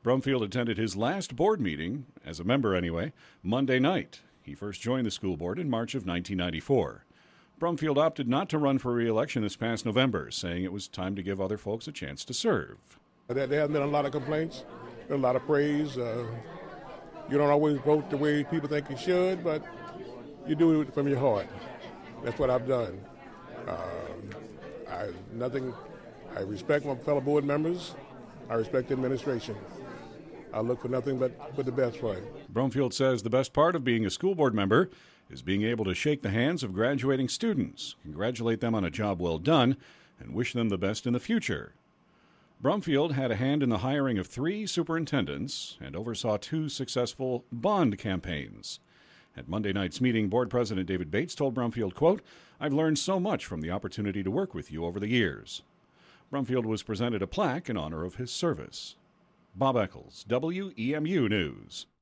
Brumfield attended his last board meeting, as a member anyway, Monday night. He first joined the school board in March of 1994. Brumfield opted not to run for re-election this past November, saying it was time to give other folks a chance to serve. There have been a lot of complaints, a lot of praise. You don't always vote the way people think you should, but you do it from your heart. That's what I've done. I respect my fellow board members. I respect the administration. I look for nothing but the best for it. Brumfield says the best part of being a school board member is being able to shake the hands of graduating students, congratulate them on a job well done, and wish them the best in the future. Brumfield had a hand in the hiring of 3 superintendents and oversaw 2 successful bond campaigns. At Monday night's meeting, Board President David Bates told Brumfield, quote, "I've learned so much from the opportunity to work with you over the years." Brumfield was presented a plaque in honor of his service. Bob Eccles, WEMU News.